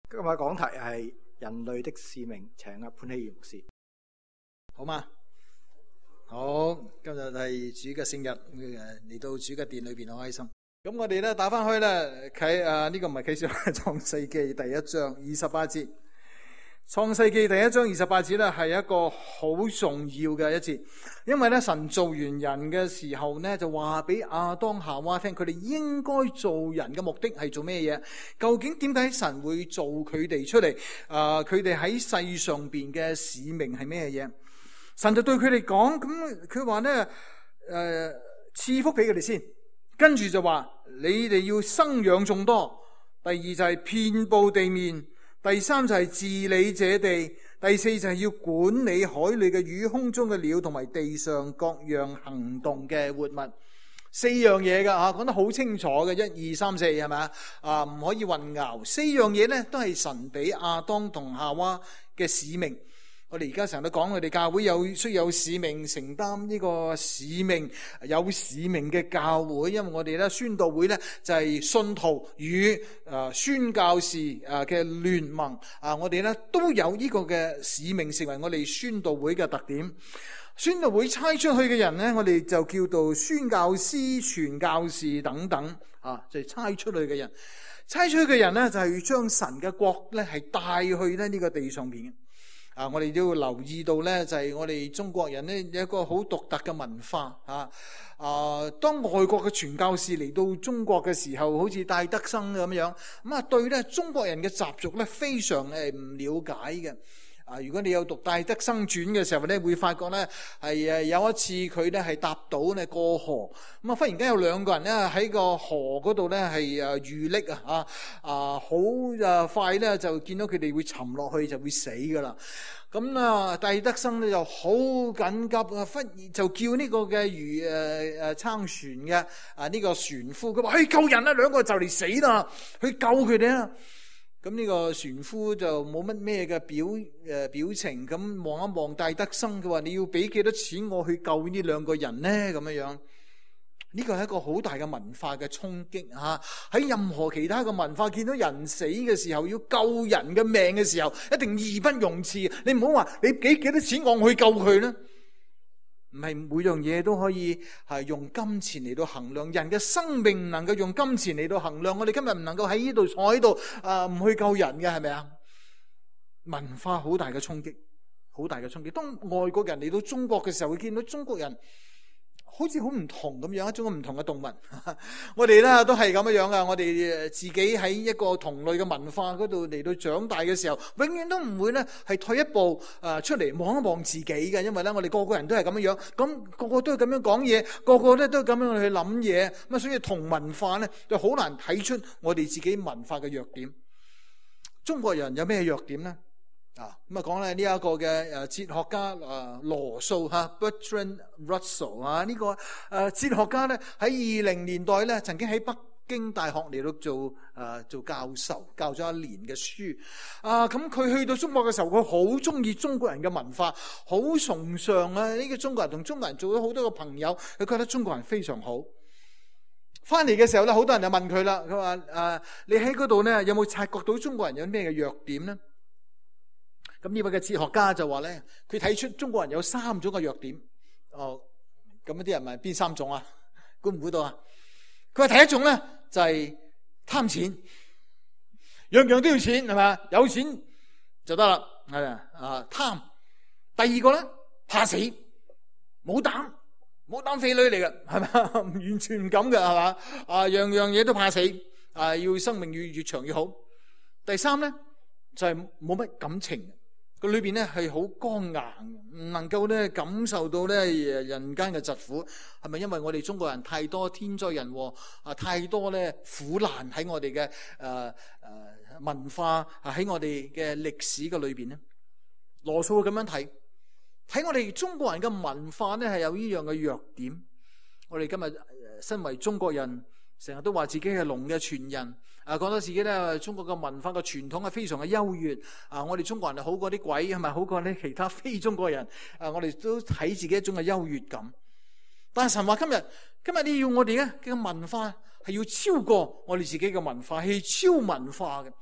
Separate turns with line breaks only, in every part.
今日講題係人類的使命，請阿潘希元牧師，
好嗎？好，今日係主嘅聖日，嚟到主嘅殿裏邊好開心。咁我哋咧打翻開咧呢個唔係啟示錄，創世記第一章28節。創世記第一章28節咧係一個好重要嘅一節，因為咧神做完人嘅時候咧就話俾亞當夏娃聽，佢哋應該做人嘅目的係做咩嘢？究竟點解神會做佢哋出嚟？佢哋喺世上邊嘅使命係咩嘢？神就對佢哋講，咁佢話咧賜福俾佢哋先，跟住就話你哋要生養眾多，第二就係遍布地面。第三就係治理這地，第四就係要管理海裏嘅魚、空中嘅鳥同埋地上各樣行動嘅活物。四樣嘢噶吓，講得好清楚嘅，一二三四係咪啊？唔可以混淆。四樣嘢咧都係神俾亞當同夏娃嘅使命。我哋而家成日都講，我哋教會需要有使命，承擔呢個使命，有使命嘅教會。因為我哋咧宣道會咧就係信徒與宣教士嘅聯盟。我哋咧都有呢個嘅使命，成為我哋宣道會嘅特點。宣道會差出去嘅人咧，我哋就叫做宣教師、傳教士等等就係差出去嘅人。差出去嘅人咧就係要將神嘅國咧係帶去咧呢個地上邊。我哋都要留意到咧，就係我哋中國人咧有一個好獨特嘅文化當外國嘅傳教士嚟到中國嘅時候，好似戴德生咁樣，對咧中國人嘅習俗咧非常唔了解嘅。如果你有讀戴德生傳嘅時候咧，會發覺咧係有一次佢咧係搭島咧過河，忽然間有兩個人咧喺個河嗰度咧係遇溺好快咧就見到佢哋會沉落去就會死噶啦。咁戴德生咧就好緊急忽然就叫呢個嘅撐船嘅呢個船夫，佢話去救人啦，兩個就嚟死啦，去救佢哋啦。咁呢個船夫就冇乜咩嘅表情，咁望一望戴德生，佢話你要俾幾多錢我去救呢兩個人呢？咁樣呢個係一個好大嘅文化嘅衝擊喺任何其他嘅文化，見到人死嘅時候，要救人嘅命嘅時候，一定義不容辭。你唔好話你俾幾多錢我去救佢呢？唔係每樣嘢都可以係用金錢嚟到衡量，人嘅生命唔能夠用金錢嚟到衡量。我哋今日唔能夠喺呢度坐喺度唔去救人嘅，係咪啊？文化好大嘅衝擊，好大嘅衝擊。當外國人嚟到中國嘅時候，會見到中國人好似好唔同咁樣，一種唔同嘅動物。我哋咧都係咁樣噶，我哋自己喺一個同類嘅文化嗰度嚟到長大嘅時候，永遠都唔會咧係退一步出嚟望一望自己嘅，因為咧我哋個個人都係咁樣，咁個個都係咁樣講嘢，個個咧都係咁樣去諗嘢，咁所以同文化咧就好難睇出我哋自己文化嘅弱點。中國人有咩弱點咧？講咧呢一個嘅哲學家羅素Bertrand Russell 呢個哲學家咧喺20年代咧曾經喺北京大學嚟到做教授，教咗1年嘅書。咁佢去到中國嘅時候，佢好中意中國人嘅文化，好崇尚呢個中國人，同中國人做咗好多個朋友，佢覺得中國人非常好。翻嚟嘅時候咧，好多人就問佢啦，佢話你喺嗰度咧有冇察覺到中國人有咩嘅弱點咧？咁呢位嘅哲學家就話咧，佢睇出中國人有3種嘅弱點。咁啲人問邊3種啊？估唔估到啊？佢話第一種咧就係貪錢，樣樣都要錢，係咪？有錢就得啦，係咪貪。第二個咧怕死，冇膽飛女嚟嘅，係咪？完全唔敢嘅，係嘛？樣樣嘢都怕死，要生命越長越好。第三咧就係冇乜感情。個裏邊咧係好剛硬，唔能夠咧感受到咧人間嘅疾苦。係咪因為我哋中國人太多天災人禍太多咧苦難喺我哋嘅文化喺我哋嘅歷史嘅裏邊咧？羅素會咁樣睇我哋中國人嘅文化咧係有呢樣嘅弱點。我哋今日身為中國人，成日都話自己係龍嘅傳人。覺得自己咧中國嘅文化嘅傳統係非常嘅優越。我哋中國人係好過啲鬼，係咪好過啲其他非中國人？我哋都睇自己一種嘅優越感。但係神話今日你要我哋嘅文化係要超過我哋自己嘅文化，係超文化嘅。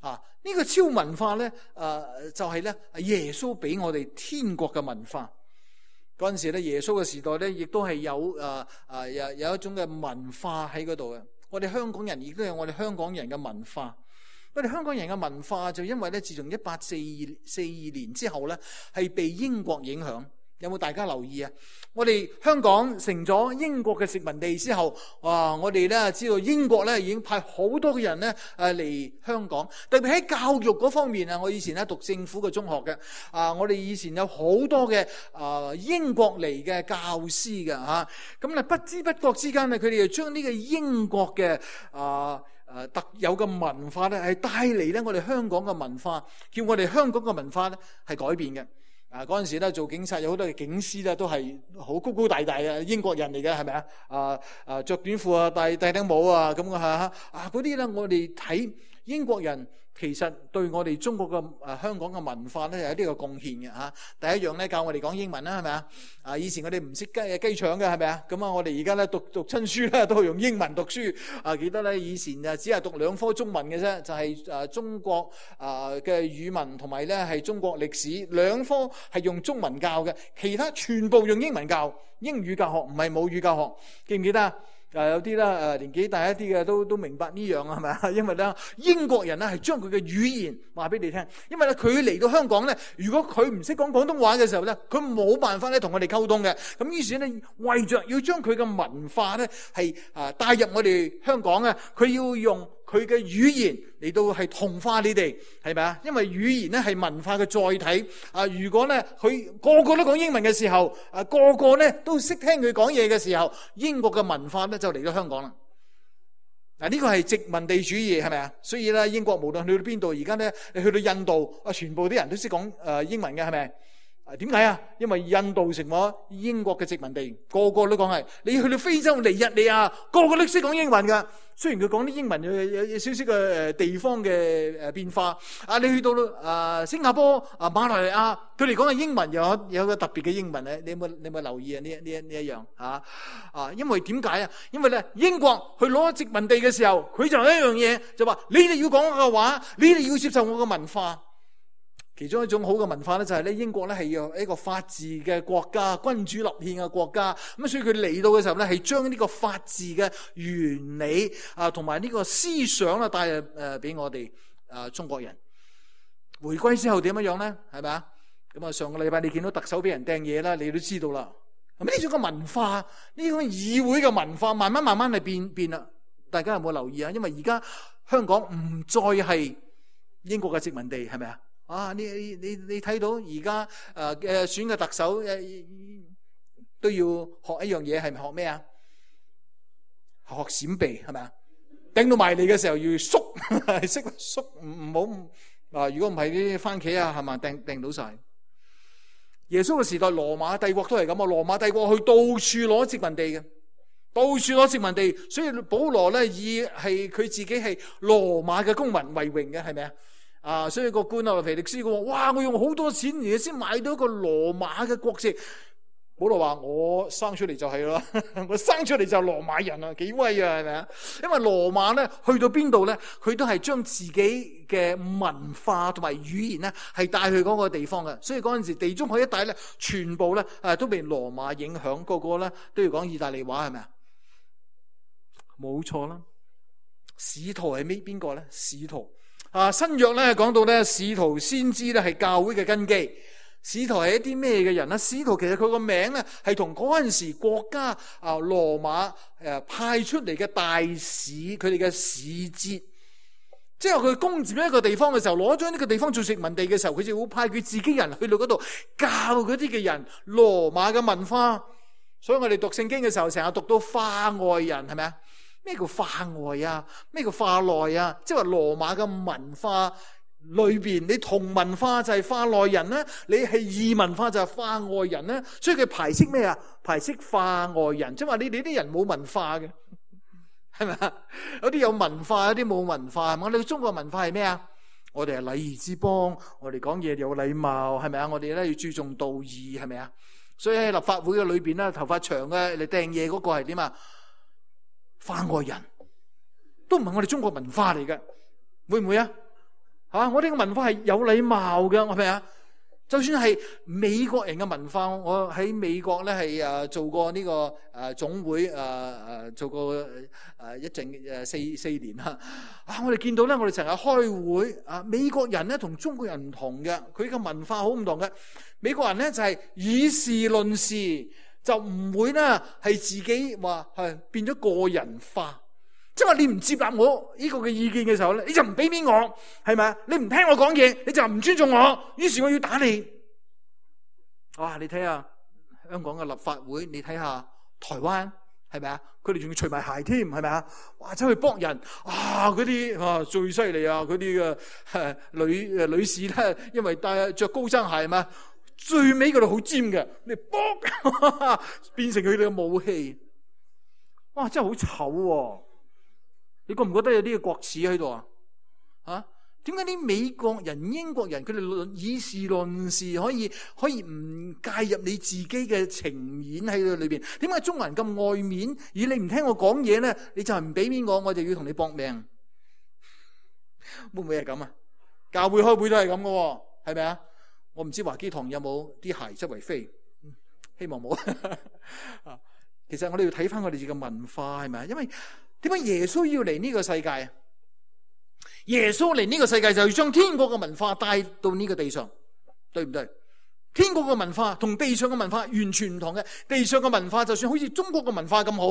呢個超文化咧，就係咧耶穌俾我哋天國嘅文化。嗰陣時咧，耶穌嘅時代咧，亦都係有一種嘅文化喺嗰度嘅。我哋香港人亦都有我哋香港人嘅文化。我哋香港人嘅文化就因為咧，自從1842年之後咧，係被英國影響。有冇大家留意啊？我哋香港成咗英國嘅殖民地之後，我哋咧知道英國咧已經派好多嘅人咧嚟香港，特別喺教育嗰方面啊。我以前咧讀政府嘅中學嘅，我哋以前有好多嘅英國嚟嘅教師嘅嚇，咁咧不知不覺之間咧，佢哋就將呢個英國嘅特有嘅文化咧，係帶嚟咧我哋香港嘅文化，叫我哋香港嘅文化咧係改變嘅。嗰陣時咧做警察有好多嘅警司咧都係好高高大大嘅英國人嚟嘅，係咪啊？着短褲啊，戴頂帽啊，咁啊嗰啲咧，我哋睇英國人其實對我哋中國嘅香港嘅文化咧有啲個貢獻嘅嚇。第一樣咧教我哋講英文啦，係咪啊？以前我哋唔識雞腸嘅，係咪啊？咁我哋而家咧讀親書咧都係用英文讀書。記得咧以前只係讀2科中文嘅啫，就係中國嘅語文同埋咧係中國歷史2科係用中文教嘅，其他全部用英文教，英語教學唔係母語教學，記唔記得啊？有啲啦，年紀大一啲嘅都明白呢樣啊，係咪啊？因為咧英國人咧係將佢嘅語言話俾你聽，因為咧佢嚟到香港咧，如果佢唔識講廣東話嘅時候咧，佢冇辦法咧同我哋溝通嘅。咁於是咧為着要將佢嘅文化咧係帶入我哋香港啊，佢要用佢嘅語言嚟到係同化你哋，係咪啊？因為語言咧係文化嘅載體。如果咧佢個個都講英文嘅時候，個個咧都識聽佢講嘢嘅時候，英國嘅文化咧就嚟到香港啦。呢個係殖民地主義，係咪啊？所以咧英國無論去到邊度，而家咧你去到印度，全部啲人都識講英文嘅，係咪？點解啊？因為印度成咗英國嘅殖民地，個個都講係。你去到非洲尼日利亞，個個都識講英文噶。雖然佢講啲英文有少少嘅地方嘅變化。你去到新加坡、馬來亞，佢哋講嘅英文有個特別嘅英文咧。你有冇留意啊？呢一樣因為點解啊？因為咧英國去攞殖民地嘅時候，佢就有一樣嘢，就話你哋要講我嘅話，你哋要接受我嘅文化。其中一種好嘅文化咧，就係咧英國咧係要一個法治嘅國家，君主立憲嘅國家。咁所以佢嚟到嘅時候咧，係將呢個法治嘅原理同埋呢個思想啦帶入俾我哋中國人。回歸之後點樣咧？係咪啊？咁上個禮拜你見到特首俾人掟嘢啦，你都知道啦。咁呢種嘅文化，呢種議會嘅文化，慢慢係變啦。大家有冇留意啊？因為而家香港唔再係英國嘅殖民地，係咪啊？你睇到而家嘅選嘅特首都要學一樣嘢，係咪學咩啊？學閃避，係咪啊？掟到埋嚟嘅時候要縮，識縮，唔好如果唔係啲番茄啊，係咪掟到晒？耶穌嘅時代，羅馬帝國都係咁啊！羅馬帝國去到處攞殖民地嘅，到處攞殖民地，所以保羅咧以係佢自己係羅馬嘅公民為榮嘅，係咪啊？所以個官腓力斯佢話：哇！我用好多錢而先買到一個羅馬嘅國籍。保羅話：我生出嚟就係咯，我生出嚟就係羅馬人啊，幾威啊，係咪啊？因為羅馬咧去到邊度咧，佢都係將自己嘅文化同埋語言咧係帶去嗰個地方嘅。所以嗰陣時地中海一帶咧，全部咧都被羅馬影響，個個咧都要講意大利話，係咪啊？冇錯啦。使徒係邊個咧？使徒。新約咧講到咧，使徒先知咧係教會嘅根基。使徒係一啲咩嘅人咧？使徒其實佢個名咧係同嗰陣時國家羅馬派出嚟嘅大使佢哋嘅使節，即係佢攻佔一個地方嘅時候，攞咗呢個地方做殖民地嘅時候，佢就會派佢自己人去到嗰度教嗰啲嘅人羅馬嘅文化。所以我哋讀聖經嘅時候，成日讀到化外人，係咪啊？咩叫化外啊？咩叫化內啊？即係話羅馬嘅文化裏邊，你同文化就係化內人咧，你係異文化就係化外人咧。所以佢排斥咩啊？排斥化外人，即係話你哋啲人冇文化嘅，係咪啊？有啲有文化，有啲冇文化。我哋中國文化係咩啊？我哋係禮儀之邦，我哋講嘢有禮貌，係咪啊？我哋咧要注重道義，係咪啊？所以喺立法會嘅裏邊咧，頭髮長嘅你掟嘢嗰個係點啊？化外人，都唔係我哋中國文化嚟嘅，會唔會啊？ 我哋嘅文化係有禮貌嘅，係咪啊？就算係美國人嘅文化，我喺美國咧係做過呢個總會做過一陣四年啦。我哋見到咧，我哋成日開會美國人咧同中國人唔同嘅，佢嘅文化好唔同嘅。美國人咧就係以事論事，就唔會咧係自己話係變咗個人化。即係話你唔接納我呢個嘅意見嘅時候咧，你就唔俾面我，係咪啊？你唔聽我講嘢，你就唔尊重我，於是我要打你。你睇下香港嘅立法會，你睇下台灣，係咪啊？佢哋仲要除埋鞋添，係咪啊？哇，走去搏人嗰啲最犀利啊！嗰啲嘅女士咧，因為着高踭鞋嘛，最尾嗰度好尖嘅，你搏變成佢哋嘅武器。哇，真係好醜喎！你覺唔覺得有啲嘅國恥喺度啊？點解啲美國人、英國人佢哋以事論事，可以唔介入你自己嘅情面喺裏邊？點解中國人咁愛面？而你唔聽我講嘢咧，你就係唔俾面我就要同你搏命？會唔會係咁啊？教會開會都係咁嘅，係咪啊？我唔知華基堂有冇啲鞋周圍飛，希望冇。其實我哋要睇翻我哋自己嘅文化，係咪啊？因為點解耶穌要嚟呢個世界啊？耶穌嚟呢個世界就要將天國嘅文化帶到呢個地上，對唔對？天國嘅文化同地上嘅文化完全唔同嘅。地上嘅文化就算好似中國嘅文化咁好，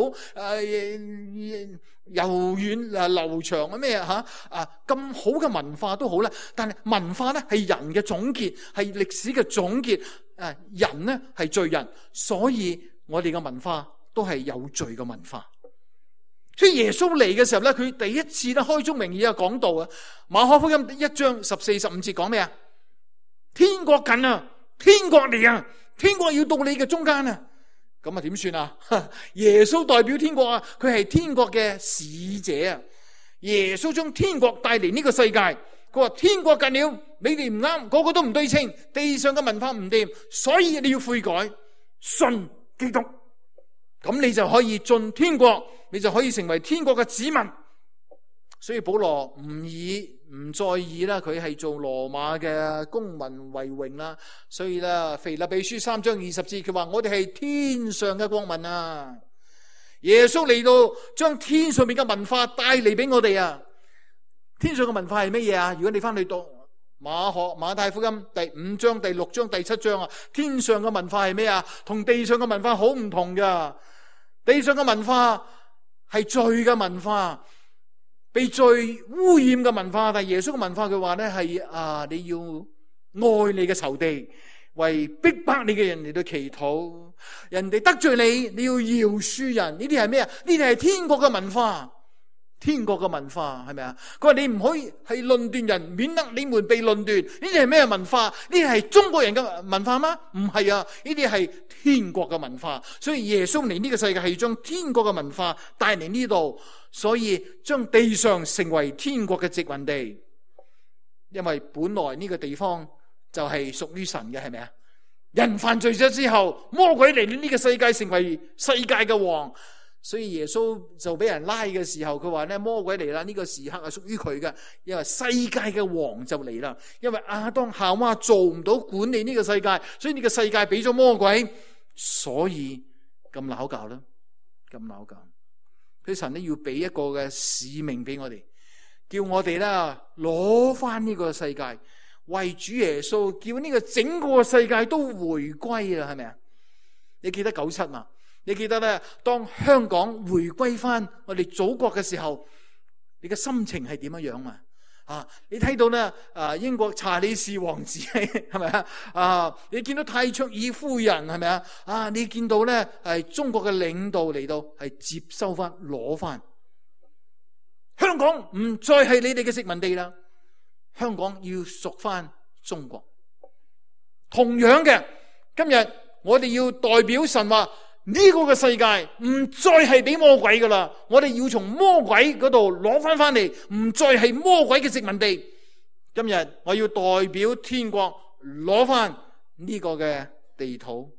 柔軟流長咩咁好嘅文化都好啦。但係文化咧係人嘅總結，係歷史嘅總結。人咧係罪人，所以我哋嘅文化都係有罪嘅文化。所以耶穌嚟嘅時候咧，佢第一次咧開宗明義講道啊。馬可福音1章14、15節講咩啊？天國近啊，天國嚟啊，天國要到你嘅中間啊。咁點算啊？耶穌代表天國啊，佢係天國嘅使者啊。耶穌將天國帶嚟呢個世界，佢話天國近了，你哋唔啱，個個都唔對稱，地上嘅文化唔掂，所以你要悔改，信基督，咁你就可以進天國。你就可以成為天國嘅子民。所以保羅唔再以啦，佢係做羅馬嘅公民為榮啦。所以啦，腓立比書3章20節，佢話我哋係天上嘅國民啊。耶穌嚟到將天上面嘅文化帶嚟俾我哋啊。天上嘅文化係乜嘢啊？如果你翻去讀馬太福音第5章、第6章、第7章啊，天上嘅文化係咩啊？同地上嘅文化好唔同噶。地上嘅文化係罪嘅文化，被罪污染嘅文化。但係耶穌嘅文化，佢話咧係你要愛你嘅仇敵，為逼迫你嘅人嚟到祈禱，人哋得罪你，你要饒恕人。呢啲係咩啊？呢啲係天國嘅文化。天國嘅文化係咪啊？佢話你唔可以係論斷人，免得你們被論斷。呢啲係咩文化？呢啲係中國人嘅文化嗎？唔係啊，呢啲係天國嘅文化。所以耶穌嚟呢個世界係要將天國嘅文化帶嚟呢度，所以將地上成為天國嘅殖民地。因為本來呢個地方就係屬於神嘅，係咪啊？人犯罪咗之後，魔鬼嚟呢個世界成為世界嘅王。所以耶穌就俾人拉嘅時候，佢話咧魔鬼嚟啦，呢個時刻係屬於佢嘅，因為世界嘅王就嚟啦。因為亞當夏娃做唔到管理呢個世界，所以呢個世界俾咗魔鬼，所以咁拗教啦，咁拗教。佢神咧要俾一個嘅使命俾我哋，叫我哋啦攞翻呢個世界，為主耶穌叫呢個整個世界都回歸啦，係咪啊？你記得97嘛？你記得咧，當香港回歸翻我哋祖國嘅時候，你嘅心情係點樣啊？你睇到咧，英國查理士王子係咪啊？你見到戴卓爾夫人係咪啊？你見到咧係中國嘅領導嚟到係接收翻攞翻香港，唔再係你哋嘅殖民地啦。香港要屬翻中國。同樣嘅，今日我哋要代表神話。呢個嘅世界唔再係俾魔鬼噶啦，我哋要從魔鬼嗰度攞翻嚟，唔再係魔鬼嘅殖民地。今日我要代表天國攞翻呢個嘅地土，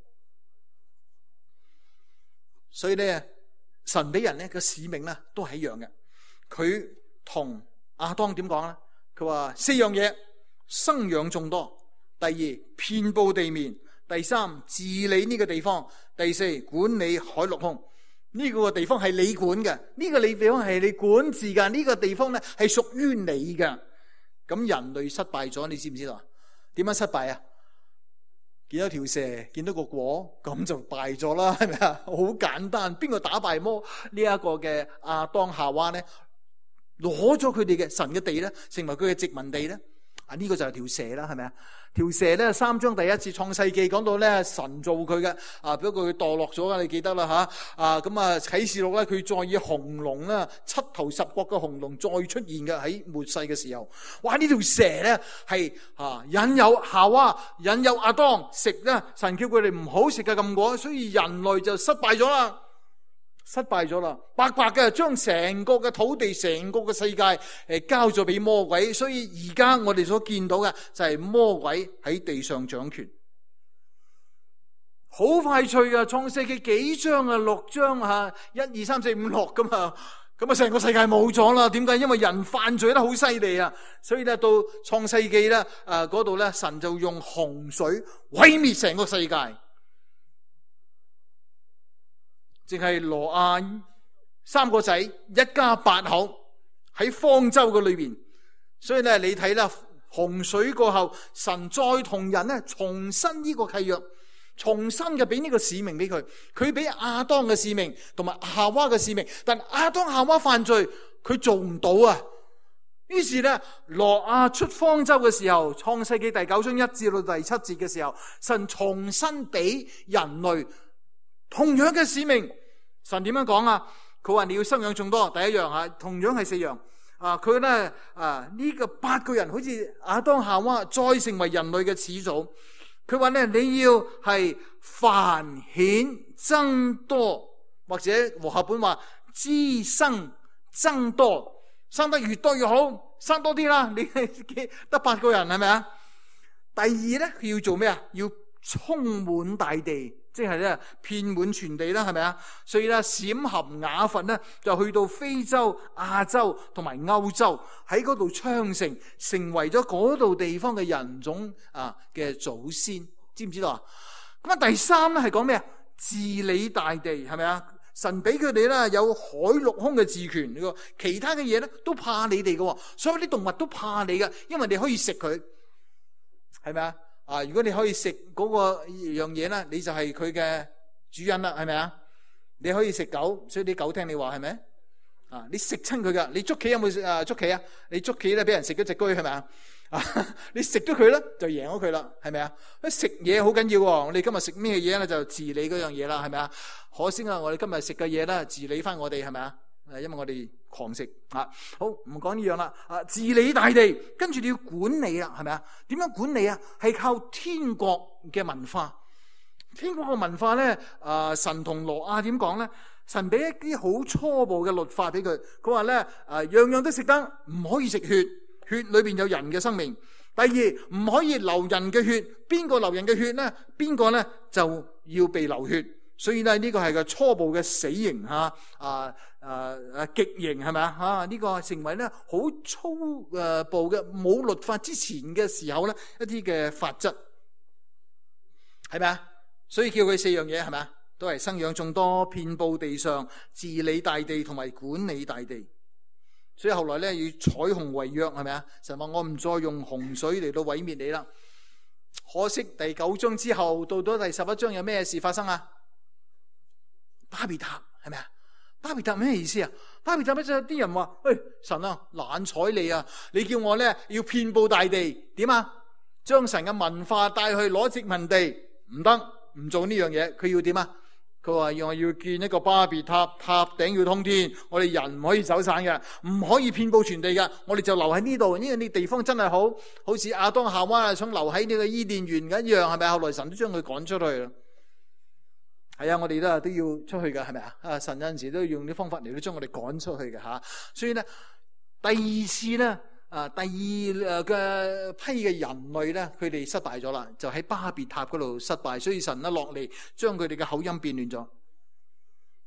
所以咧神俾人咧個使命咧都係一樣嘅。佢同亞當點講咧？ 佢話4樣嘢：生養眾多；第二，遍布地面；第三，治理呢個地方；第四，管理海陸空。呢個地方係你管嘅，呢個地方係你管治嘅，呢個地方咧係屬於你嘅。咁人類失敗咗，你知唔知道？點樣失敗啊？見到條蛇，見到個果，咁就敗咗啦，係咪啊？好簡單，邊個打敗呢一個嘅亞當夏娃咧？攞咗佢哋嘅神嘅地咧，成為佢嘅殖民地咧？呢個就係條蛇啦，係咪啊？條蛇咧，3章第1節創世記講到咧，神造佢嘅，不過佢墮落咗啊，你記得啦吓，咁啟示錄咧，佢再以紅龍啦，7頭10角嘅紅龍再出現嘅喺末世嘅時候，哇！呢條蛇咧係引誘夏娃，引誘亞當食啦，神叫佢哋唔好食嘅禁果，所以人類就失敗咗啦。白白嘅將成個嘅土地、成個嘅世界交咗俾魔鬼，所以而家我哋所見到嘅就係魔鬼喺地上掌權，好快脆啊！創世記幾章啊？6章1、2、3、4、5、6咁啊，咁啊成個世界冇咗啦。點解？因為人犯罪得好犀利啊！所以咧到創世記咧嗰度咧，神就用洪水毀滅成個世界。淨係挪亞3個仔，一家8口喺方舟嘅裏邊，所以咧你睇啦，洪水過後，神再同人咧重新呢個契約，重新嘅俾呢個使命俾佢，佢俾亞當嘅使命同埋夏娃嘅使命，但亞當夏娃犯罪，佢做唔到啊。於是咧，挪亞出方舟嘅時候，創世記第9章1至到第7節嘅時候，神重新俾人類同樣嘅使命。神點樣講啊？佢話你要生養眾多，第一樣同樣係4樣。佢咧呢個8個人好似亞當夏娃再成為人類嘅始祖。佢話咧你要係繁衍增多，或者和合本話滋生增多，生得越多越好，生多啲啦。你得8個人係咪啊？第二咧佢要做咩啊？要充滿大地。即係咧，遍滿全地啦，係咪啊？所以咧，閃含雅弗咧就去到非洲、亞洲同埋歐洲，喺嗰度昌盛，成為咗嗰度地方嘅人種嘅祖先，知唔知道啊？咁第三咧係講咩啊？治理大地，係咪啊？神俾佢哋咧有海陸空嘅治權，其他嘅嘢咧都怕你哋嘅，所有啲動物都怕你嘅，因為你可以食佢，係咪啊？如果你可以食嗰個樣嘢咧，你就係佢嘅主人啦，係咪啊？你可以食狗，所以啲狗聽你話，係咪？你食親佢噶，你捉棋有冇捉棋啊？你捉棋咧俾人食咗隻龜，係咪啊？你食咗佢咧就贏咗佢啦，係咪啊？食嘢好緊要喎，我哋今日食咩嘢咧就治理嗰樣嘢啦，係咪啊？可惜啊，我哋今日食嘅嘢咧治理翻我哋，係咪啊？因為我哋狂食好唔講呢樣啦。治理大地，跟住你要管理啦，係咪啊？點樣管理啊？係靠天國嘅文化。天國嘅文化咧，神同挪亞點講咧？神俾一啲好初步嘅律法俾佢。佢話咧，樣樣都食得，唔可以食血，血裏邊有人嘅生命。第二，唔可以流人嘅血，邊個流人嘅血咧？邊個咧就要被流血。所以咧呢個係個初步嘅死刑極刑，係咪啊？呢個成為咧好粗暴嘅冇律法之前嘅時候咧一啲嘅法則，係咪啊？所以叫佢4樣嘢，係咪啊？都係生養眾多，遍布地上，治理大地同埋管理大地。所以後來咧要彩虹為約，係咪啊？神話我唔再用洪水嚟到毀滅你啦。可惜第9章之後到咗第11章有咩事發生啊？巴別塔，係咪啊？巴別塔咩意思啊？巴別塔咧就啲人話：喂，神啊，懶睬你啊！你叫我咧要遍布大地，點啊？將神嘅文化帶去攞殖民地，唔得，唔做呢樣嘢。佢要點啊？佢話我要建一個巴別塔，塔頂要通天，我哋人唔可以走散嘅，唔可以遍布全地嘅，我哋就留喺呢度。呢個地方真係好似亞當夏娃想留喺呢個伊甸園一樣，係咪？後來神都將佢趕出去啦。係啊，我哋都要出去嘅，係咪啊？神有陣時都要用啲方法嚟到將我哋趕出去嘅吓。所以咧，第二次咧，第二嘅批嘅人類咧，佢哋失敗咗啦，就喺巴別塔嗰度失敗。所以神一落嚟將佢哋嘅口音變亂咗。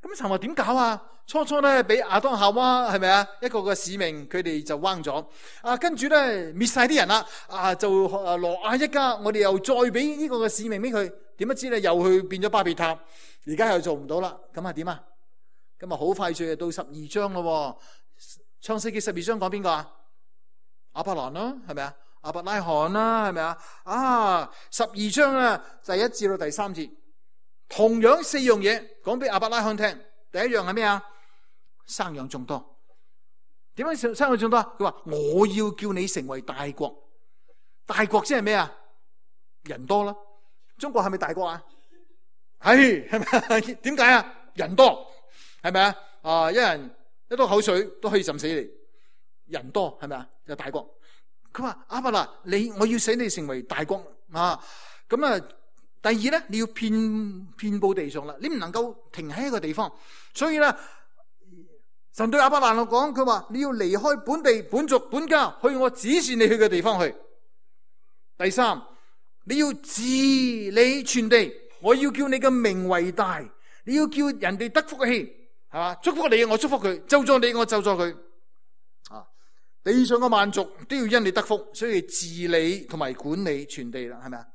咁神話點搞啊？初初咧俾亞當夏娃係咪啊？一個個使命，佢哋就彎咗。跟住咧滅晒啲人啦。就挪亞一家，我哋又再俾呢個嘅使命俾佢。點不知咧又去變咗巴別塔，而家又做唔到啦。咁點啊？咁好快脆就到12章咯。創世記12章講邊個啊？亞伯蘭啦，係咪啊？亞伯拉罕啦，係咪啊？12章啊，第1至到第3節，同樣4樣嘢講俾亞伯拉罕聽。第一樣係咩啊？生養眾多。點樣生養眾多？佢話我要叫你成為大國。大國即係咩啊？人多啦。中國係咪大國啊？係咪？點解啊？人多係咪啊？一人一多口水都可以浸死你。人多係咪啊？就大國。佢話亞伯蘭，我要使你成為大國啊！咁啊，第二咧，你要遍佈地上啦，你唔能夠停喺一個地方。所以咧，神對亞伯蘭講，佢話你要離開本地、本族、本家，去我指示你去嘅地方去。第三，你要治理全地，我要叫你嘅名為大，你要叫人哋得福氣，係嘛？祝福你，我祝福佢；咒詛你，我咒詛佢。地上嘅萬族都要因你得福，所以治理同埋管理全地啦，係咪啊？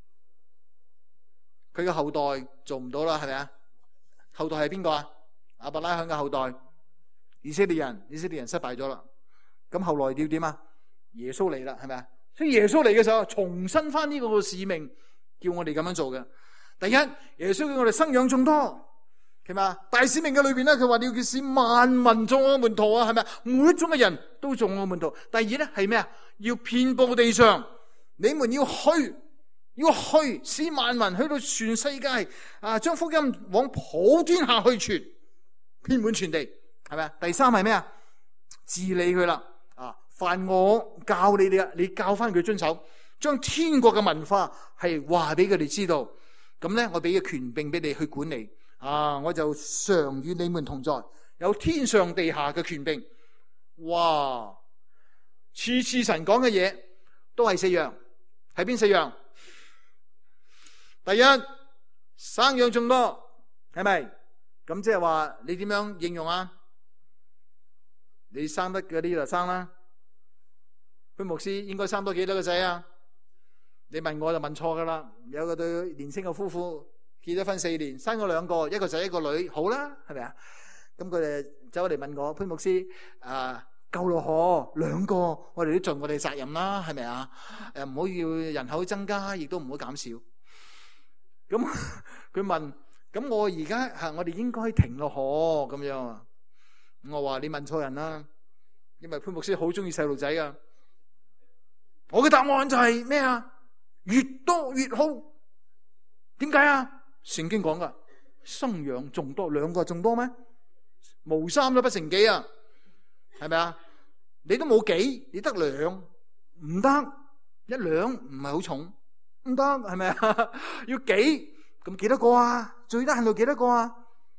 佢嘅後代做唔到啦，係咪啊？後代係邊個啊？亞伯拉罕嘅後代，以色列人失敗咗啦。咁後來要點啊？耶穌嚟啦，係咪啊？所以耶穌嚟嘅時候，重新翻呢個使命，叫我哋咁樣做嘅。第一，耶穌叫我哋生養眾多。係嘛？大使命嘅裏邊咧，佢話你要叫使萬民做我門徒啊，係咪？每一種嘅人都做我門徒。第二咧係咩啊？要遍佈地上，你們要去使萬民去到全世界將福音往普天下去傳，遍滿全地，係咪啊？第三係咩啊？治理佢啦，凡我教你哋啊，你教翻佢遵守，將天國嘅文化係話俾佢哋知道。咁咧，我俾個權柄俾你去管理。我就常與你們同在，有天上地下嘅權柄。哇！次神講嘅嘢都係4樣，係邊4樣？第一，生養眾多，係咪？咁即係話你點樣應用啊？你生得嗰啲就生啦。潘牧師應該生多幾多個仔啊？你問我就問錯噶啦。有個對年輕嘅夫婦。結咗婚4年，生咗2個，一個仔一個女，好啦，係咪啊？咁佢哋走嚟問我，潘牧師，夠咯嗬，2個，我哋都盡我哋責任啦，係咪啊？唔好要人口增加，亦都唔好減少。咁佢問，咁我而家我哋應該停咯嗬，咁樣啊？我話你問錯人啦，因為潘牧師好中意細路仔噶。我嘅答案就係咩啊？越多越好。點解啊？聖經講噶，生養眾多，2個仲多咩？無3都不成幾啊，係咪啊？你都冇幾，你得2，唔得，1、2唔係好重，唔得，係咪啊？要幾？咁幾多個啊？最低限度幾多個啊？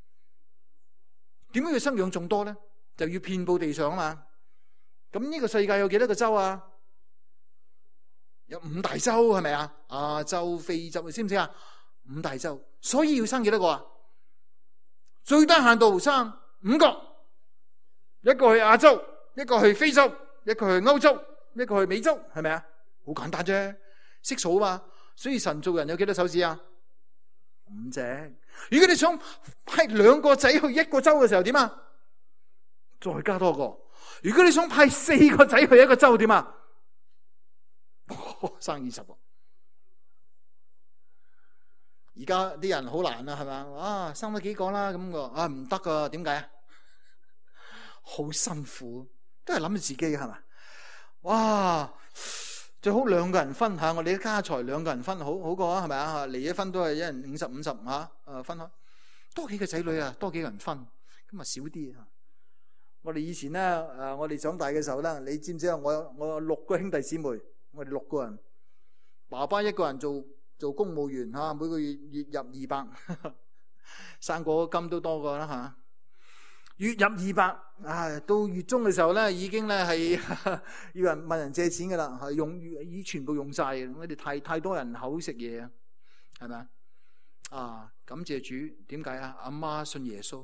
點解要生養眾多咧？就要遍佈地上啊嘛。咁呢個世界有幾多個州啊？有5大洲，係咪啊？亞洲、非洲，你知唔知啊？5大洲，所以要生幾多個啊？最低限度生5個，一個去亞洲，一個去非洲，一個去歐洲，一個去美洲，係咪啊？好簡單啫，識數啊嘛。所以神造人有幾多手指啊？5隻。如果你想派2個仔去1個州嘅時候點啊？再加多個。如果你想派4個仔去1個州點啊？生20個。而家啲人好難啊，係咪？生咗幾個啦，咁個唔得噶，點解啊？好辛苦，都係諗住自己係嘛？哇，最好2個人分下，我哋啲家財2個人分好過啊，係咪啊？離咗婚都係一人50-50吓，分開多幾個仔女啊，多幾個人分，咁啊少啲啊。我哋以前咧，我哋長大嘅時候咧，你知唔知啊？我有6個兄弟姊妹，我哋6個人，爸爸一個人做公務員吓，每個月月入200，生果金都多過啦吓。月入200，到月中嘅時候咧，已經咧係要問人借錢噶啦，係已全部用晒嘅。我哋太多人口食嘢啊，係咪啊？感謝主，點解啊？阿媽信耶穌，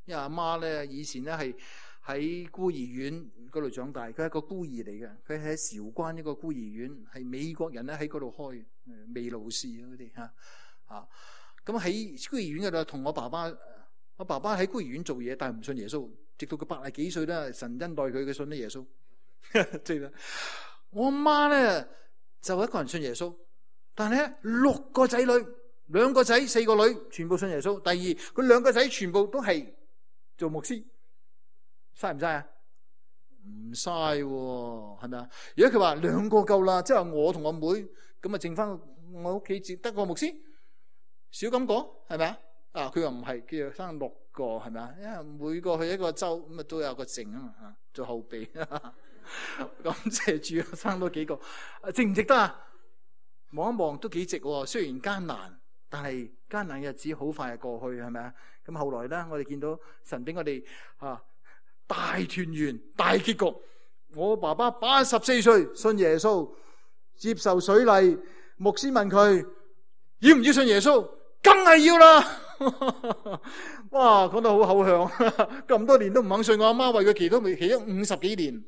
因為阿媽咧以前咧係喺孤兒院嗰度長大，佢係一個孤兒嚟嘅，佢喺韶關一個孤兒院，係美國人咧喺嗰度開味露士嗰啲嚇啊。咁喺孤兒院嗰度同我爸爸喺孤兒院做嘢，但係唔信耶穌，直到佢80幾歲咧，神恩待佢信咗耶穌。對啦，我阿媽咧就一個人信耶穌，但係咧6個仔女，2個仔4個女全部信耶穌。第二，佢2個仔全部都係做牧師，嘥唔嘥啊？唔嘥喎，係咪啊？如果佢話2個夠啦，即係我同我妹咁啊，剩翻我屋企只得個牧師，少咁講係咪啊？啊，佢話唔係，佢又生6個係咪啊？因為每個去一個州咁啊，都有個剩啊嘛，做後備。咁謝主生多幾個，值唔值得啊？望一望都幾值喎，雖然艱難，但係艱難嘅日子好快就過去，係咪啊？咁後來咧，我哋見到神俾我哋大團圓、大結局。我爸爸84歲信耶穌，接受水禮，牧師問佢要唔要信耶穌，梗係要啦。哇，講得好口響，咁多年都唔肯信，我阿媽為佢祈禱，祈咗50幾年。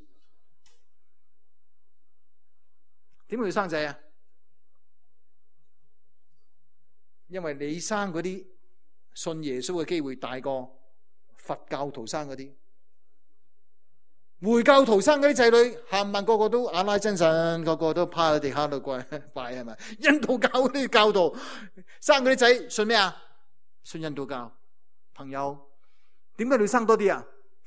點會生仔啊？因為你生嗰啲信耶穌嘅機會大過佛教徒生嗰啲。回教徒生嗰啲仔女，冚唪唥個個都阿拉真神，個個都趴喺地下度拜係咪？印度教嗰啲教徒生嗰啲仔信咩啊？信印度教。朋友，點解你要生多啲啊？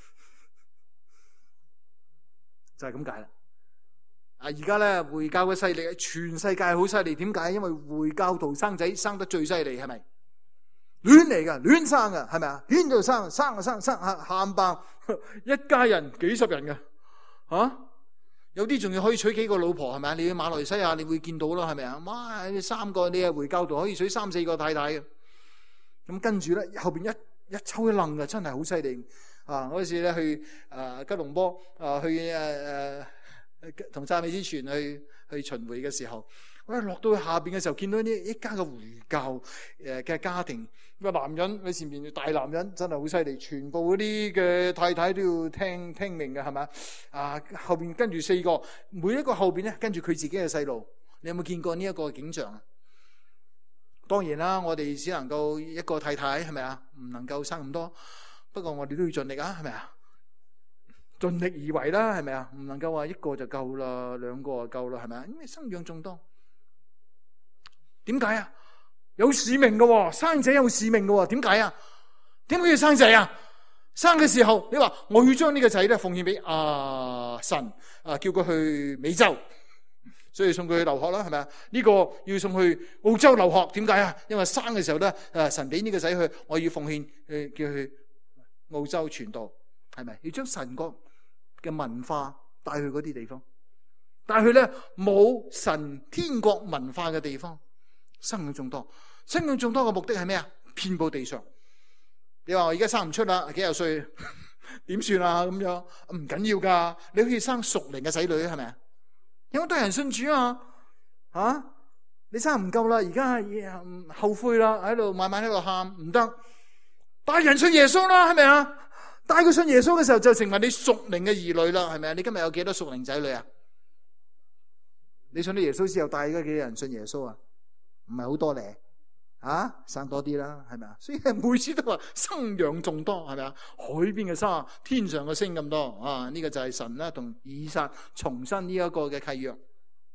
就係咁解啦。而家咧回教嘅勢力，全世界好犀利。點解？因為回教徒生仔生得最犀利，係咪？亂嚟噶，亂生噶，係咪啊？亂就生冚唪一家人幾十人噶，有啲仲要可以娶幾個老婆，係咪啊？你去馬來西亞你會見到啦，係咪啊？哇，3個你係回教徒可以娶3、4個太太嘅。咁跟住咧後邊一抽一愣嘅，真係好犀利啊！嗰時咧去吉隆坡去同讚美之泉去巡迴嘅時候，我一落到去下邊嘅時候，見到呢一家嘅回教嘅家庭，個男人喺前面，大男人真係好犀利，全部嗰啲嘅太太都要聽命嘅，係咪啊？後邊跟住4個，每一個後邊咧跟住佢自己嘅細路。你有冇見過呢一個景象啊？當然啦，我哋只能夠一個太太，係咪啊？唔能夠生咁多，不過我哋都要盡力啊，係咪啊？盡力而為啦，係咪啊？唔能夠話1個就夠啦，2個就夠啦，係咪啊？因為生養眾多，點解啊？有使命嘅，生仔有使命嘅，點解啊？點解要生仔啊？生嘅時候，你話我要將呢個仔咧奉獻俾神，叫佢去美洲，所以送佢去留學啦，係咪啊？呢個要送去澳洲留學，點解啊？因為生嘅時候咧，神俾呢個仔去，我要奉獻，叫佢去澳洲傳道，係咪？要將神國嘅文化帶去嗰啲地方，帶去咧冇神天國文化嘅地方，生養眾多。生養眾多嘅目的係咩啊？遍佈地上。你話我而家生唔出啦，幾廿歲點算啊？咁樣唔緊要噶，你可以生屬靈嘅仔女，係咪啊？有好多人信主啊，你生唔夠啦，而家後悔啦，喺度慢慢喺度喊，唔得，帶人信耶穌啦，係咪啊？帶佢信耶穌嘅時候，就成為你屬靈嘅兒女啦，係咪啊？你今日有幾多屬靈仔女啊？你信咗耶穌之後，帶咗幾多人信耶穌啊？唔係好多咧，生多啲啦，係咪啊？所以每次都話生養眾多，係咪啊？海邊嘅沙，天上嘅星咁多啊！呢個就係神啦同以撒重新呢一個嘅契約。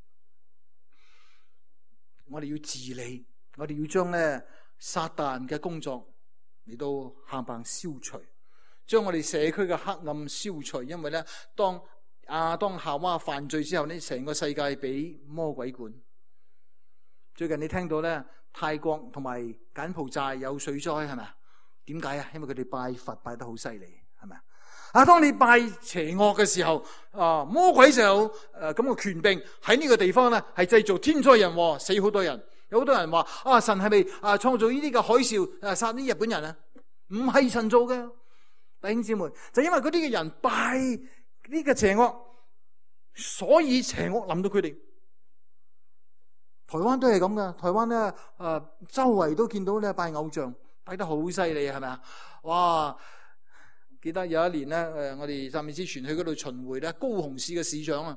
我哋要治理，我哋要將咧撒旦嘅工作嚟到冚唪唥消除，將我哋社區嘅黑暗消除。因為咧，當亞當夏娃犯罪之後呢，成個世界俾魔鬼管。最近你聽到咧，泰國同埋柬埔寨有水災，係咪啊？點解啊？因為佢哋拜佛拜得好犀利，係咪啊？當你拜邪惡嘅時候，魔鬼就有咁嘅權柄喺呢個地方咧，係製造天災人禍，死好多人。有好多人話神係咪創造呢啲嘅海嘯殺啲日本人啊？唔係神做嘅，弟兄姊妹，就因為嗰啲嘅人拜呢個邪惡，所以邪惡臨到佢哋。台灣都係咁噶，台灣咧周圍都見到咧拜偶像，拜得好犀利，係咪啊？哇！ 記得有一年咧，我哋三面之傳去嗰度巡迴咧，高雄市嘅市長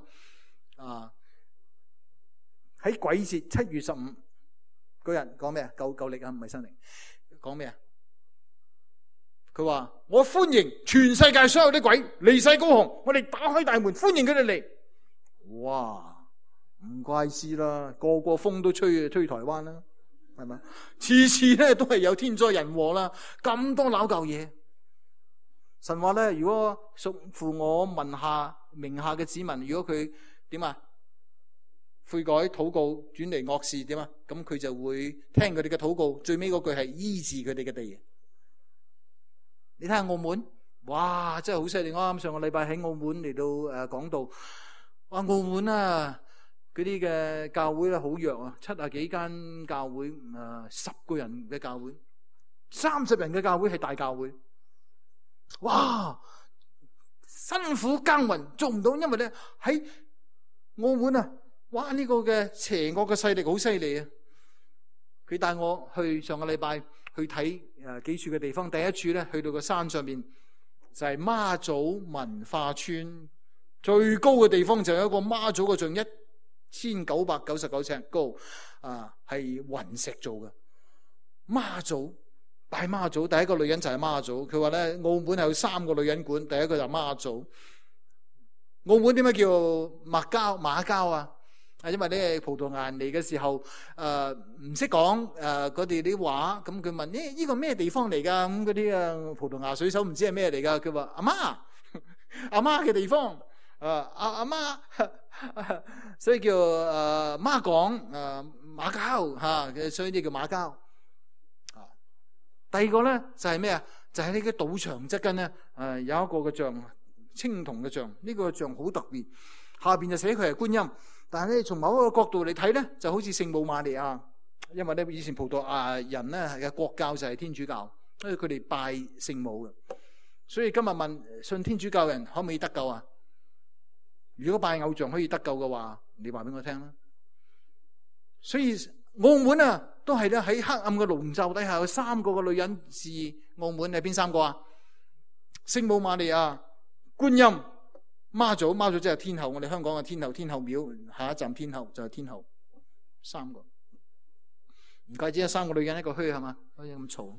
喺鬼節7月15嗰日講咩啊？舊曆啊，唔係新曆。講咩啊？佢話我歡迎全世界所有啲鬼嚟晒高雄，我哋打開大門歡迎佢哋嚟。哇，唔怪之啦，個風都吹台灣啦，係咪？次次咧都係有天災人禍啦，咁多撈舊嘢。神話咧，如果屬乎我名下嘅子民，如果佢點啊？悔改禱告轉離惡事點啊？咁佢就會聽佢哋嘅禱告，最尾嗰句係醫治佢哋嘅地。你睇下澳門，哇，真係好犀利！我啱上個禮拜喺澳門嚟到講道，哇，澳門啊嗰啲嘅教會咧好弱啊，70幾間教會，10個人嘅教會，30人嘅教會係大教會，哇，辛苦耕耘做唔到，因為咧喺澳門啊。哇！呢個嘅邪惡嘅勢力好犀利啊！佢帶我去上個禮拜去睇幾處嘅地方。第一處咧去到個山上面，就係媽祖文化村最高嘅地方，就有一個媽祖嘅像，1999尺高，係雲石做嘅。媽祖大媽祖，第一個女人就係媽祖。佢話咧，澳門係有3個女人館，第一個就係媽祖。澳門點解叫馬交啊？因為咧葡萄牙嚟嘅時候，唔識講佢哋啲話，咁佢問呢個咩地方嚟噶？咁嗰啲葡萄牙水手唔知係咩嚟噶？佢話阿媽嘅地方，阿媽，所以叫媽港馬交吓，所以呢叫馬交。第二個咧就係咩啊？就係呢個賭場側跟咧，有一個嘅像，青銅嘅像，呢個像好特別，下邊就寫佢係觀音。但係咧，從某一個角度嚟睇咧，就好似聖母瑪利亞，因為咧以前葡萄牙人咧嘅國教就係天主教，所以佢哋拜聖母嘅。所以今日問信天主教人可唔可以得救啊？如果拜偶像可以得救嘅話，你話俾我聽啦。所以澳門啊，都係咧喺黑暗嘅籠罩底下，有3個嘅女人是澳門係邊3個啊？聖母瑪利亞、觀音、媽祖即係天后，我哋香港嘅天后廟，下一站天后就係天后，3個。唔怪之有3個女人一個墟係嘛，可以咁嘈。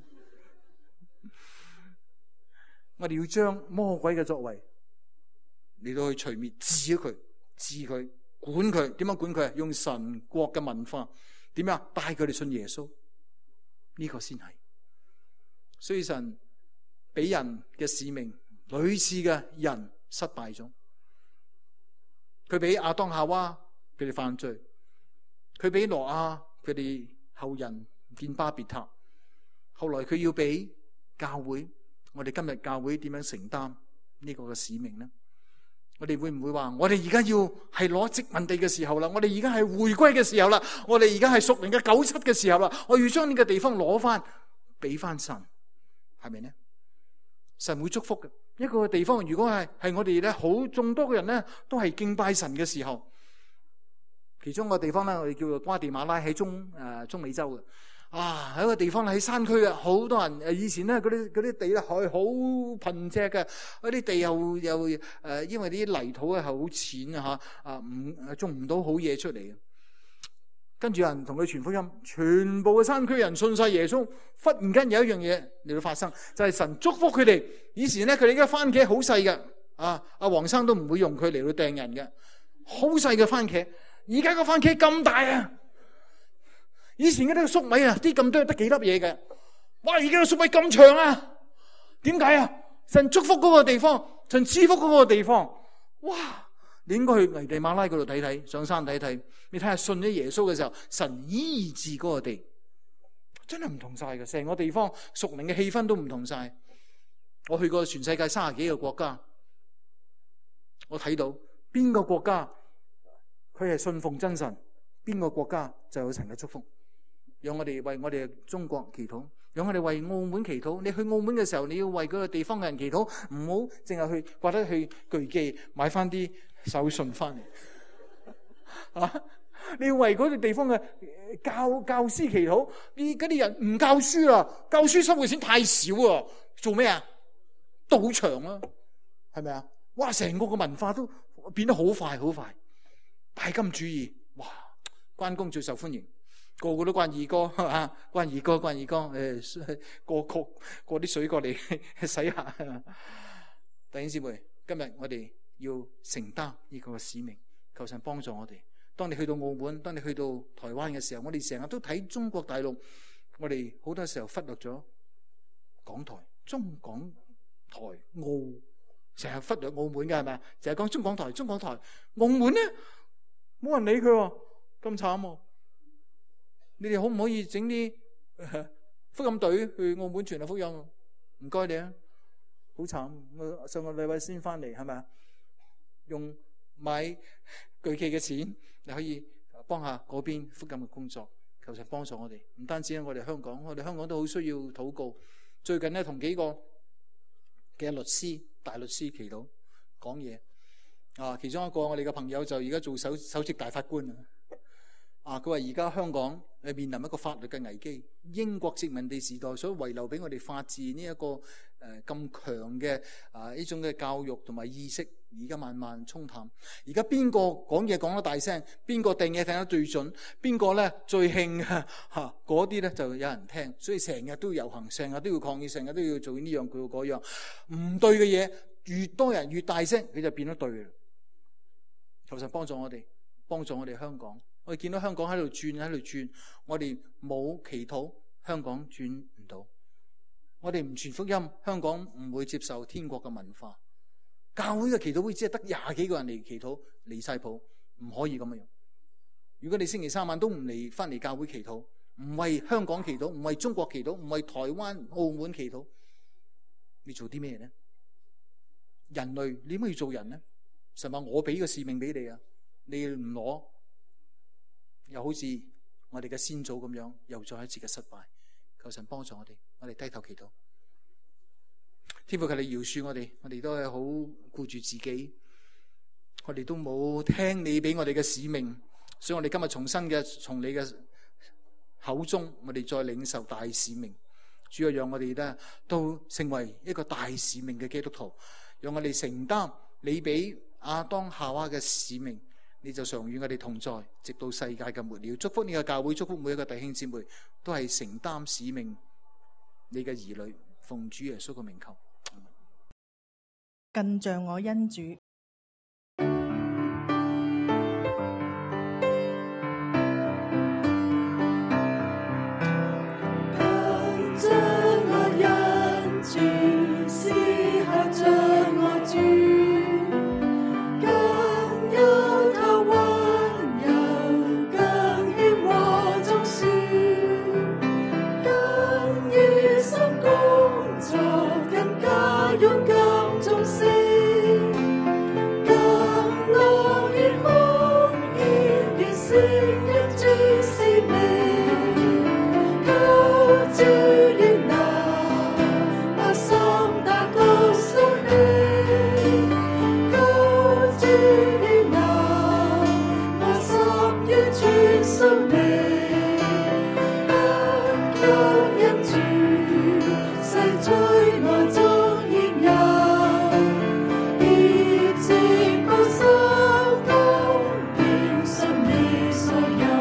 我哋要將魔鬼嘅作為嚟到去除滅，治佢，管佢。點樣管佢啊？用神國嘅文化，點樣帶佢哋信耶穌？呢個先係。所以神俾人嘅使命，屢次嘅人失敗咗。佢俾亞當夏娃佢哋犯罪，佢俾挪亞佢哋後人建巴別塔，後來佢要俾教會，我哋今日教會點樣承擔呢個嘅使命呢？我哋會唔會話我哋而家要係攞殖民地嘅時候啦？我哋而家係回歸嘅時候啦？我哋而家係屬靈嘅97嘅時候啦？我要將呢個地方攞翻俾翻神，係咪呢？神會祝福嘅。一個地方如果係我哋咧好眾多嘅人咧都係敬拜神嘅時候，其中個地方咧我哋叫做瓜地馬拉，喺中美洲嘅。喺一個地方喺山區啊，好多人以前咧嗰啲地咧係好貧瘠嘅，嗰啲地又因為啲泥土係好淺啊吓，種唔到好嘢出嚟嘅。跟住有人同佢傳福音，全部嘅山區人信晒耶穌。忽然間有一樣嘢嚟到發生，就係神祝福佢哋。以前咧佢哋嘅番茄好細嘅，阿黃生都唔會用佢嚟到掟人嘅，好細嘅番茄。而家個番茄咁大啊！以前嗰啲粟米啊，啲咁多得幾粒嘢嘅，哇！而家個粟米咁長啊！點解啊？神祝福嗰個地方，神賜福嗰個地方，哇！你應該去危地馬拉嗰度睇睇，上山睇睇。你睇下信咗耶穌嘅時候，神醫治嗰個地，真係唔同晒嘅。成個地方屬靈嘅氣氛都唔同晒。我去過全世界30幾個國家，我睇到邊個國家佢係信奉真神，邊個國家就有神嘅祝福。讓我哋為我哋中國祈禱，讓我哋為澳門祈禱。你去澳門嘅時候，你要為嗰個地方嘅人祈禱，唔好淨係去或者去巨記買翻啲手信翻嚟。你要為嗰個地方嘅教師祈禱。嗰啲人唔教書啊，教書收嘅錢太少啊，做咩啊？ 賭場啦，係咪啊？哇！成個文化都變得好快好快，拜金主義，哇！關公最受歡迎，個個都關二哥，係嘛？關二哥，過啲水過嚟洗下。弟兄姊妹，今日我哋要承擔呢個使命，求神幫助我哋。當你去到澳門，當你去到台灣嘅時候，我哋成日都睇中國大陸，我哋好多時候忽略咗港台、中港台、澳，成日忽略澳門嘅，係咪啊？就係講中港台、澳門咧冇人理佢喎，咁慘喎！你哋可唔可以整啲福音隊去澳門傳下福音？唔該你啊，好慘！我上個禮拜先翻嚟，係咪啊？用買巨企嘅錢，你可以幫下嗰邊福音嘅工作，求神幫助我哋。唔單止我哋香港都好需要禱告。最近咧同幾個嘅律師、大律師祈禱講嘢。其中一個我哋嘅朋友就而家做首席大法官啊！佢話而家香港面臨一個法律嘅危機，英國殖民地時代所遺留俾我哋法治呢一個咁強嘅呢種嘅教育同埋意識，而家慢慢沖淡。而家邊個講嘢講得大聲，邊個掟嘢掟得最準，邊個咧最興嗰啲咧就有人聽，所以成日都要遊行，成日都要抗議，成日都要做呢樣做嗰樣，唔對嘅嘢越多人越大聲，佢就變咗對嘅。求神幫助我哋，幫助我哋香港。我哋見到香港喺度轉，我哋冇祈禱，香港轉唔到。我哋唔傳福音，香港唔會接受天國嘅文化。教會嘅祈禱會只係得20幾個人嚟祈禱，離晒譜，唔可以咁樣。如果你星期三晚都唔嚟翻嚟教會祈禱，唔為香港祈禱，唔為中國祈禱，唔為台灣、澳門祈禱，你做啲咩呢？人類你點解要做人呢？神話我俾個使命俾你啊，你唔攞，又好似我哋嘅先祖咁樣，又再一次嘅失敗。求神幫助我哋，我哋低頭祈禱。天父，求你饒恕我哋，我哋都係好顧住自己，我哋都冇聽你俾我哋嘅使命，所以我哋今日重新嘅從你嘅口中，我哋再領受大使命。主要讓我哋咧都成為一個大使命嘅基督徒，讓我哋承擔你俾亞當夏娃嘅使命，你就常與我哋同在，直到世界嘅末了。祝福你嘅教會，祝福每一個弟兄姊妹，都係承擔使命，你嘅兒女，奉主耶穌嘅名求。
更像我恩主。
更像我恩主，思刻像我主，更有他溫柔，更謙和忠恕，更於心工作，更加勇敢忠誠，更樂於奉獻，願承認主使命，求主悅納，我心達到屬你，求主悅納，我心完全屬你，不讓因主世罪惡中牽引，潔淨保守當然屬你所有，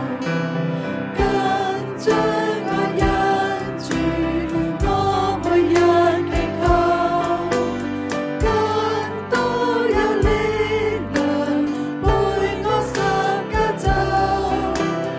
更將我恩主，我每日祈求，更多有力量陪我十架走，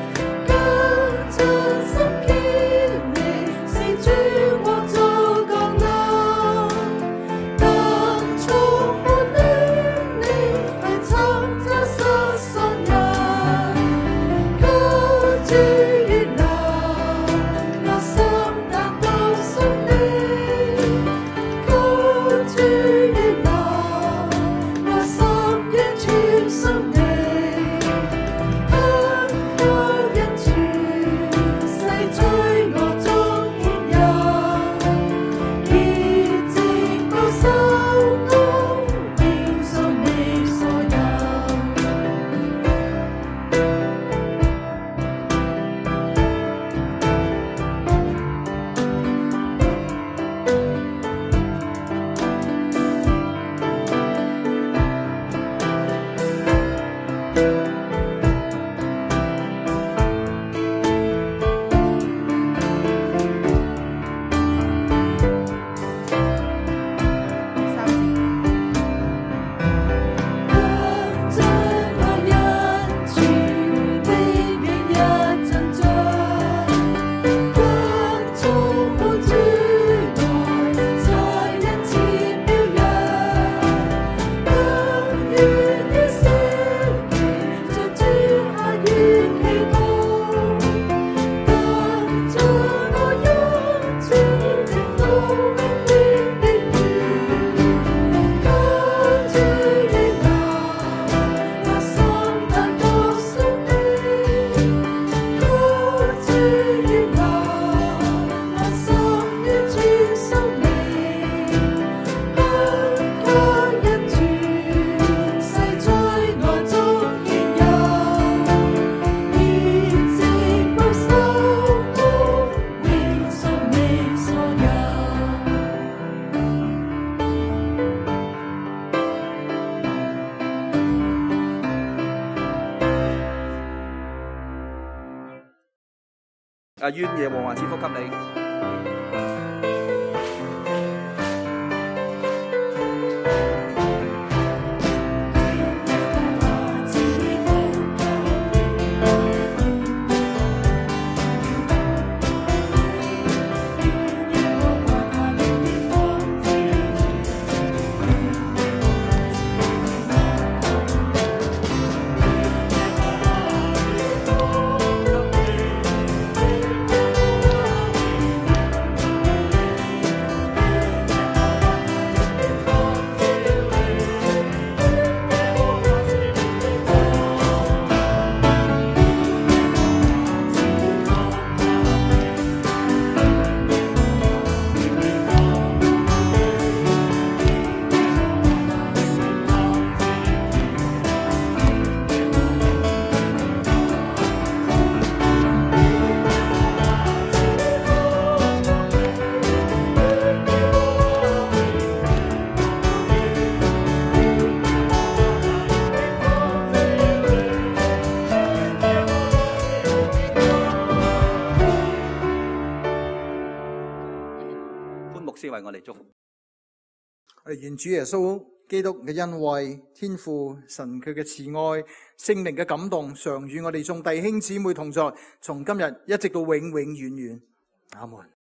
願耶和華賜福給你。牧師為我哋祝福。
願主耶穌基督嘅恩惠、天父神佢嘅慈愛、聖靈嘅感動，常與我哋眾弟兄姊妹同在，從今日一直到永永遠遠。阿門。